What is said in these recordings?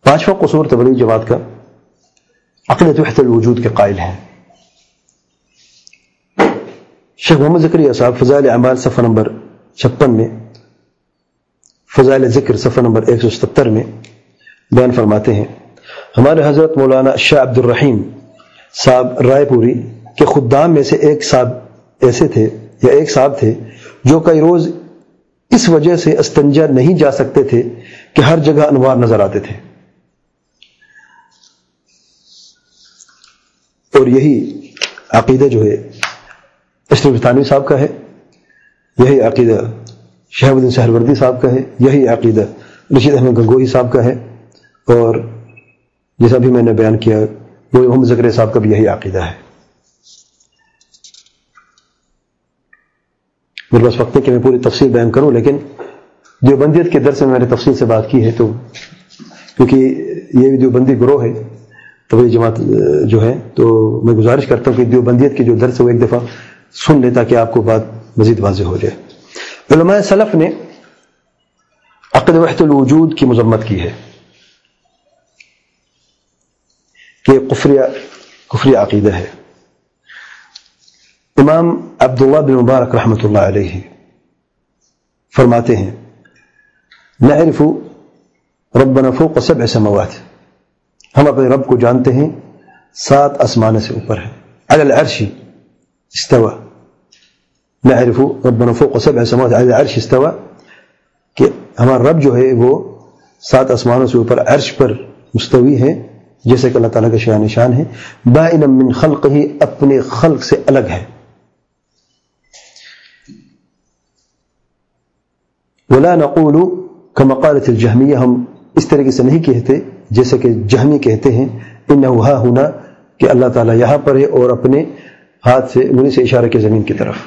پانچواں قصور تبلیغ جماعت کا عقیدۃ وحدۃ الوجود کے قائل ہیں. شیخ محمد زکریا صاحب فضائل اعمال صفحہ نمبر 56 میں، فضائل ذکر صفحہ نمبر 177 میں بیان فرماتے ہیں ہمارے حضرت مولانا شاہ عبد الرحیم صاحب رائے پوری کے خدام میں سے ایک صاحب تھے جو کئی روز اس وجہ سے استنجا نہیں جا سکتے تھے کہ ہر جگہ انوار نظر آتے تھے. اور یہی عقیدہ جو ہے اشرف تھانوی صاحب کا ہے، یہی عقیدہ شہاب الدین سہروردی صاحب کا ہے، یہی عقیدہ رشید احمد گنگوہی صاحب کا ہے، اور جیسا بھی میں نے بیان کیا وہ محمد زکریا صاحب کا بھی یہی عقیدہ ہے. میرے پاس وقت ہے کہ میں پوری تفصیل بیان کروں، لیکن دیوبندیت کے درس میں میں نے تفصیل سے بات کی ہے، تو کیونکہ یہ دیوبندی گروہ ہے تبلیغ جماعت جو ہے، تو میں گزارش کرتا ہوں کہ دیوبندیت کی جو درس ہے وہ ایک دفعہ سن لے تاکہ آپ کو بات مزید واضح ہو جائے. علماء سلف نے عقیدۃ وحدۃ الوجود کی مذمت کی ہے کہ کفری عقیدہ ہے. امام عبداللہ بن مبارک رحمۃ اللہ علیہ فرماتے ہیں نعرف ربنا فوق 7 سماوات، ہم اپنے رب کو جانتے ہیں 7 آسمان سے اوپر ہے. علی العرش استوى، نعرف ربنا فوق 7 سماوات علی العرش استوى، کہ ہمارا رب جو ہے وہ 7 آسمانوں سے اوپر عرش پر مستوی ہے، جیسے کہ اللہ تعالیٰ کا شان نشان ہے. بائنا من خلقہ، اپنے خلق سے الگ ہے. ولا نقول كما قالت الجہمیہ، ہم اس طریقے سے نہیں کہتے جیسے کہ جہمی کہتے ہیں انہ ہا ہونا، کہ اللہ تعالیٰ یہاں پر ہے اور اپنے ہاتھ سے انگلی سے اشارہ کے زمین کی طرف.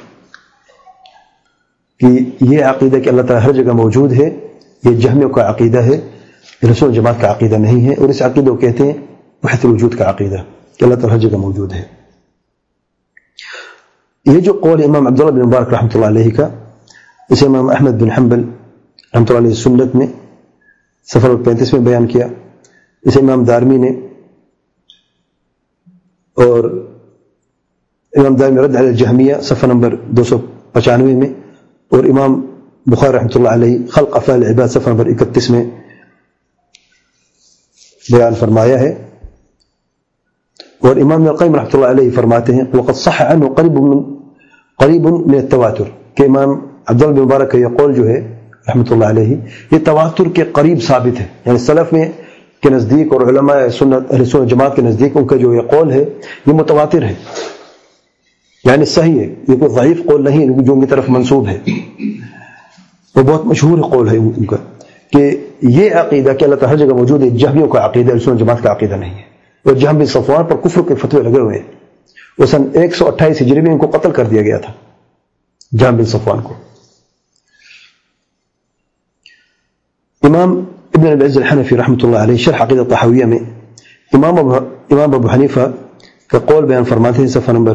کہ یہ عقیدہ کہ اللہ تعالیٰ ہر جگہ موجود ہے، یہ جہمیوں کا عقیدہ ہے، رسول جماعت کا عقیدہ نہیں ہے. اور اس عقیدہ کو کہتے ہیں وحدۃ الوجود کا عقیدہ، کہ اللہ تعالیٰ ہر جگہ موجود ہے. یہ جو قول امام عبداللہ بن مبارک رحمۃ اللہ علیہ کا، اسے امام احمد بن حنبل رحمۃ اللہ علیہ سنت میں صفحہ 35 میں بیان کیا، اسے امام دارمی نے، اور امام دارمی رد علی الجہمیہ صفحہ نمبر 295 میں، اور امام بخاری رحمۃ اللہ علیہ خلق افعال العباد صفحہ نمبر 31 میں بیان فرمایا ہے. اور امام القیم رحمۃ اللہ علیہ فرماتے ہیں وقد صح عنه قریب من التواتر، کہ امام عبداللہ بن مبارک کا یہ قول جو ہے رحمۃ اللہ علیہ یہ تواتر کے قریب ثابت ہے. یعنی سلف میں کے نزدیک اور علماء سنت اہل سنت جماعت کے نزدیک ان کا جو یہ قول ہے یہ متواتر ہے، یعنی صحیح ہے، یہ کوئی ضعیف قول نہیں جو ان کی طرف منسوب ہے. وہ بہت مشہور قول ہے ان کا کہ یہ عقیدہ کہ اللہ تعالیٰ ہر جگہ موجود ہے جہمیوں کا عقیدہ، اہل سنت جماعت کا عقیدہ نہیں ہے. اور جہم بن صفوان پر کفر کے فتوے لگے ہوئے ہیں، وہ سن 128 ہجری میں ان کو قتل کر دیا گیا تھا، جہم بن صفوان کو. امام ابن العز الحنفی رحمۃ اللہ علیہ شرح عقیدہ طحاویہ میں امام ابو حنیفہ کا قول بیان فرماتے ہیں صفحہ نمبر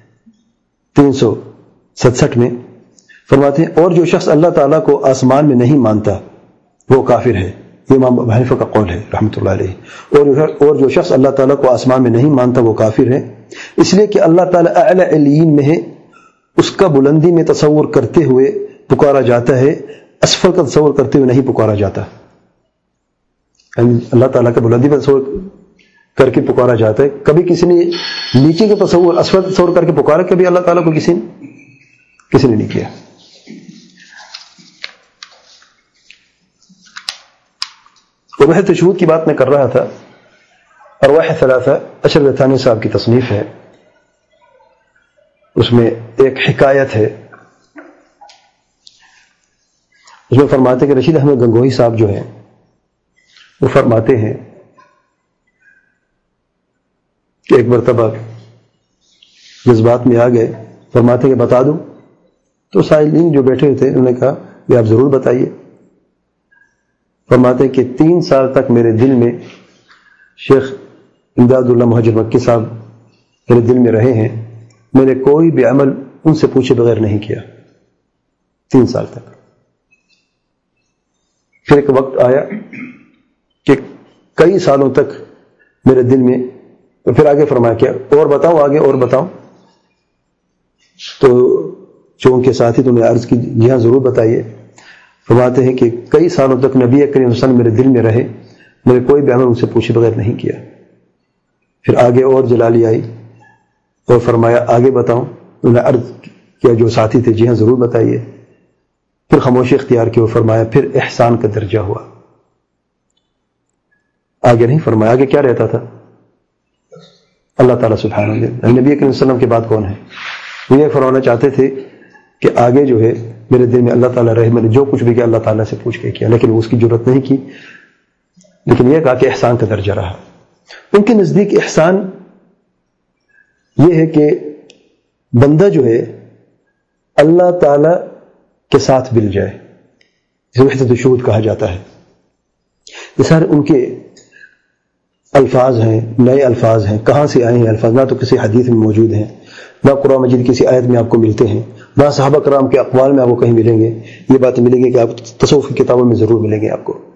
367 میں، فرماتے ہیں اور جو شخص اللہ تعالیٰ کو آسمان میں نہیں مانتا وہ کافر ہے. یہ امام ابو حنیفہ کا قول ہے رحمۃ اللہ علیہ. اور جو شخص اللہ تعالیٰ کو آسمان میں نہیں مانتا وہ کافر ہے، اس لیے کہ اللہ تعالیٰ اعلی علیین میں ہے، اس کا بلندی میں تصور کرتے ہوئے پکارا جاتا ہے، اسفل کا تصور کرتے ہوئے نہیں پکارا جاتا. یعنی اللہ تعالیٰ کا بلندی میں تصور کر کے پکارا جاتا ہے. کبھی کسی نے نیچے کا تصور اسفل تصور کر کے پکارا، کبھی اللہ تعالیٰ کو کسی نے نہیں کیا. وحدۃ الوجود کی بات میں کر رہا تھا. ارواح ثلاثہ اشرف تھانوی صاحب کی تصنیف ہے، اس میں ایک حکایت ہے. اس میں فرماتے کہ رشید احمد گنگوہی صاحب جو ہیں وہ فرماتے ہیں کہ ایک مرتبہ جذبات میں آ گئے، فرماتے کہ بتا دوں، تو سائلین جو بیٹھے تھے انہوں نے کہا کہ آپ ضرور بتائیے. فرماتے کہ 3 سال تک میرے دل میں شیخ امداد اللہ مہاجر مکی صاحب میرے دل میں رہے ہیں، میں نے کوئی بھی عمل ان سے پوچھے بغیر نہیں کیا 3 سال تک. پھر ایک وقت آیا کہ کئی سالوں تک میرے دل میں. پھر آگے فرمایا کیا اور بتاؤ, آگے اور بتاؤ. تو جو ان کے ساتھی تو نے عرض کی جی ہاں ضرور بتائیے. فرماتے ہیں کہ کئی سالوں تک نبی کریم صلی اللہ علیہ وسلم میرے دل میں رہے, میں نے کوئی بھی عمل ان سے پوچھے بغیر نہیں کیا. پھر آگے اور جلالی آئی اور فرمایا آگے بتاؤں. انہوں نے عرض کیا جو ساتھی تھے جی ہاں ضرور بتائیے. پھر خاموشی اختیار کی اور فرمایا پھر احسان کا درجہ ہوا. آگے نہیں فرمایا. آگے کیا رہتا تھا؟ اللہ تعالیٰ سبحانہ نبی کریم صلی اللہ علیہ وسلم کے بعد کون ہے؟ وہ یہ فرمانا چاہتے تھے کہ آگے جو ہے میرے دل میں اللہ تعالیٰ رہے, میں نے جو کچھ بھی کیا اللہ تعالیٰ سے پوچھ کے کیا, لیکن وہ اس کی ضرورت نہیں کی. لیکن یہ کہا کہ احسان کا درجہ رہا. ان کے نزدیک احسان یہ ہے کہ بندہ جو ہے اللہ تعالیٰ کے ساتھ مل جائے, جسے وحدت الشہود کہا جاتا ہے. یہ سارے ان کے الفاظ ہیں, نئے الفاظ ہیں. کہاں سے آئے ہیں الفاظ؟ نہ تو کسی حدیث میں موجود ہیں, نہ قرآن مجید کسی آیت میں آپ کو ملتے ہیں, نہ صحابہ کرام کے اقوال میں آپ کو کہیں ملیں گے. یہ باتیں ملیں گی کہ آپ تصوف کی کتابوں میں ضرور ملیں گے آپ کو.